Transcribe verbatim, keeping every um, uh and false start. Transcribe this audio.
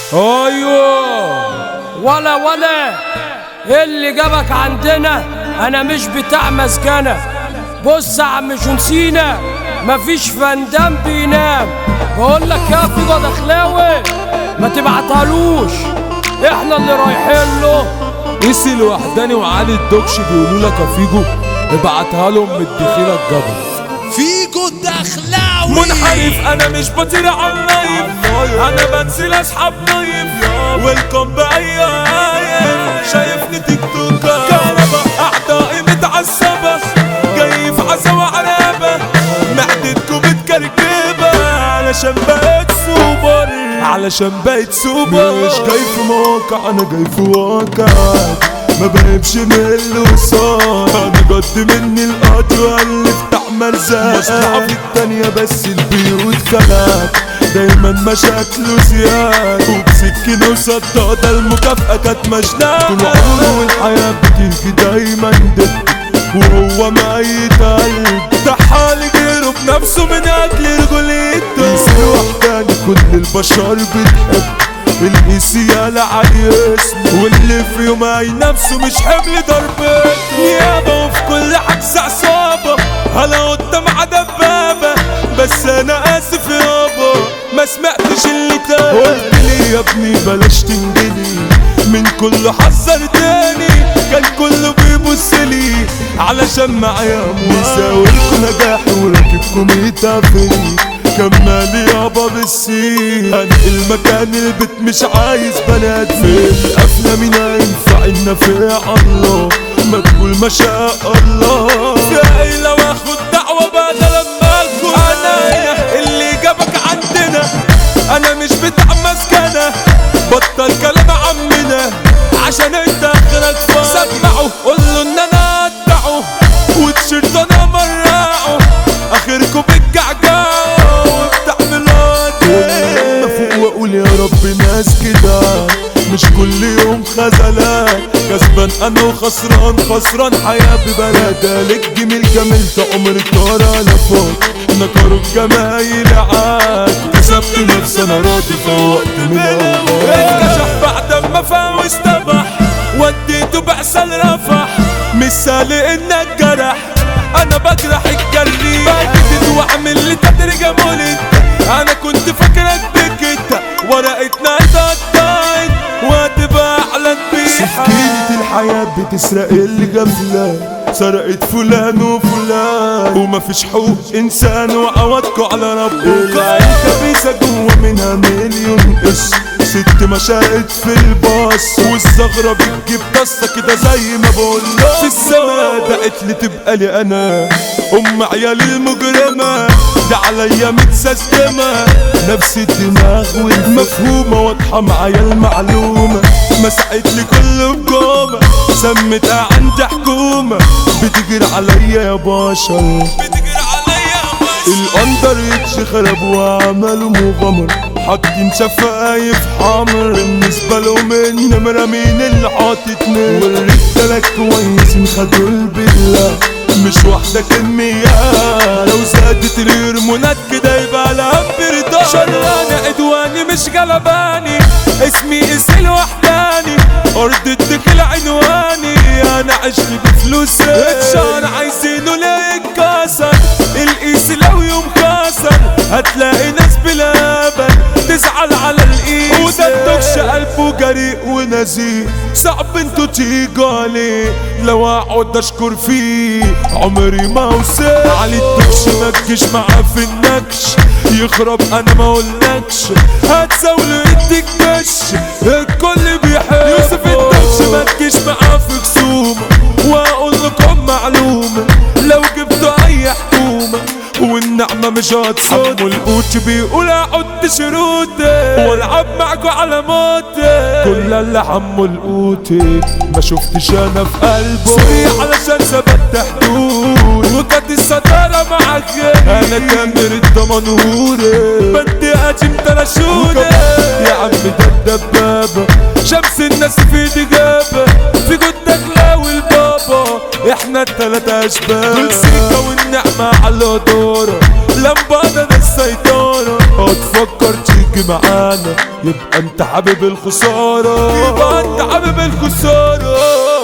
ايوه ولا ولا ايه اللي جابك عندنا؟ انا مش بتاع مسكنة. بص يا عم جونسينا، مفيش فندام بينام. بقول لك يا فيجو دخلاوي ما تبعتهالوش، احنا اللي رايحين له. قيس الوحداني وعلي الدوكش بيقولوا لك يا فيجو ابعتها لهم من الدخيله الجبل. فيجو دخلاوي منحرف، انا مش بطير على اللايف، انا بنزل اسحب نايف ويلكم باي عايف. شايفني تيك توكر كهربا، اعدائي متعصبه، جاي في عزا وعرابه، معدتكم متكركبه علشان بقيت سوبر، علشان بقيت سوبر. مش جاي في موقع، انا جاي في واقع، ما بهبش من الوصال. انا جد مني القاضي واللي بتاع مرزاق، مصلحة في التانية بس البيوت خلات، دايما مشاكله زياد، وبسكينه وصدادة المكافأة كانت مجناه. طول عمره والحياة بتيجي دايما ضد، وهو ميت قلب تحال غيره بنفسه من اجل رجوليته. يصير وحداني كل البشر بتحب، القيسي يالا علي اسمه، واللي في يوم اي نفسه مش حمل ضربته. يابا وفي كل حجز عصابة، هلا قدام عدبابة، بس انا اسف يابا ما سمعتش اللي تاني. قلت لي يا ابني بلاش تنجلي، من كله حذرتني، كان كله بيبصلي علشان معايا مساويلكوا نجاحي وراكبكم يتعفني. كمالي يابا بالسين، انقل مكان البيت مش عايز بنات في القفلة. مين هينفع النافع الله، ما تقول ما شاء الله. جاي لو اخد دعوة بدل ما الكل انا اللي جابك عندنا، انا مش بتاع مسكنة. بطل كلام عمنا عشان انت اخرك فاضي. سمعه قوله ان انا اقطعه وتشيرت انا مرقعه، اخركم بتجعجعوا وبتعملوا ايه. فوق واقول يا رب ناس كده مش كل يوم خزلان، كسبان انا وخسران، خسران حياة ببلدها. لك جميل كملت عمر طار لفوق، نكروا الجمايل عاد، كسبت نفسي انا راضي فوقت من الاول. اتكشف بعد ما فاوز تبح، وديته بعسى رفح، مثال انك جرح، انا بجرح الجري. بجدد واعمل لي تدريجة مولد، انا كنت فاكرك بكده، ورقتنا اتقطعت وهتبقى اعلن بيها. سكينة الحياة بتسرق الغفلة، سرقت فلان وفلان، ومفيش حقوق انسان وعوضكوا على ربك. الكبيسة جوا منها مليون قش، ست مشاهد في الباص، والزغرة بتجيب طاسة كده زي ما بقول. في السما دقت لي تبقى لي انا ام عيالي المجرمة، دي عليا متسستمة، نفس الدماغ والمفهومة واضحة معايا المعلومة. مسحت لي كل بجومة، سمتها عندي حكومة، بتجري عليا يا باشا، بتجري عليا يا باشا. الاندر يتش خرب وعملوا مغامرة، حاطين شفايف حمر، بالنسبة لهم النمرة مين اللي حاططني. والرجالة كويسين خدوا البلا، مش واحدة كمية، لو زادت الهرمونات كده يبقى لها برضا. شراني عدواني مش غلباني، اسمي قيس الوحداني، ارض الدخل عنواني، انا عشت بفلوسي. اتشان عايزينه ليه يتكسر، القيس لو يوم كسر هتلاقي ناس بلابن تزعل على القيس. وده الدكش قلبه جريء ونزيه، صعب انتوا تيجوا عليه، لو اقعد اشكر فيه عمري ما اوصل. علي الدكش ما تجيش معاه في النكش، يخرب انا ما اقولكش، هتزاوله يديك دش، الكل بيحب. يوسف الدكش ما تجيش معاه في خصومه، واقول لكم معلومه، لو جبتوا اي حكومه والنعمة مش هتصد. والقوت بيقول اقعد شروطي والعب معكوا على موتي، كل اللي حمو القوتي ما شفتش انا في قلبه. سوري علشان ثبت حدود، وكانت الستارة معاك انا تامر الدمنهوري، بدي اجيب تلاشوني يا عم ده الدبابة. شمس الناس في ايدي جابة، في جدك لاوي البابا، احنا التلاتة اشباب. كل سيكة والنعمة على دورة، لمبادة السيطرة، هتفكر تيجي تيجي معانا يبقى انت حابب الخسارة، يبقى انت حابب الخسارة.